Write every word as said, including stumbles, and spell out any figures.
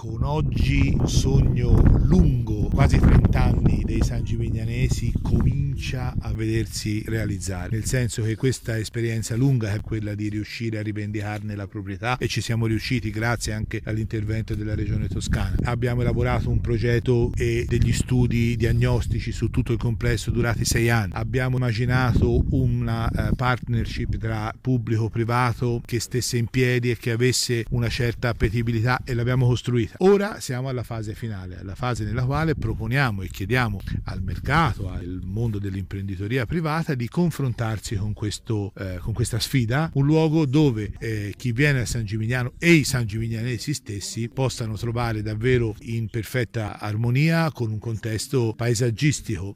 con oggi un sogno lungo, quasi trenta anni, dei San Gimignanesi comincia a vedersi realizzare, nel senso che questa esperienza lunga è quella di riuscire a rivendicarne la proprietà, e ci siamo riusciti grazie anche all'intervento della Regione Toscana. Abbiamo elaborato un progetto e degli studi diagnostici su tutto il complesso durati sei anni. Abbiamo immaginato una uh, partnership tra pubblico-privato che stesse in piedi e che avesse una certa appetibilità, e l'abbiamo costruita. Ora siamo alla fase finale, alla fase nella quale proponiamo e chiediamo al mercato, al mondo dell'imprenditoria privata, di confrontarsi con, questo, eh, con questa sfida, un luogo dove eh, chi viene a San Gimignano e i San Gimignanesi stessi possano trovare davvero in perfetta armonia con un contesto paesaggistico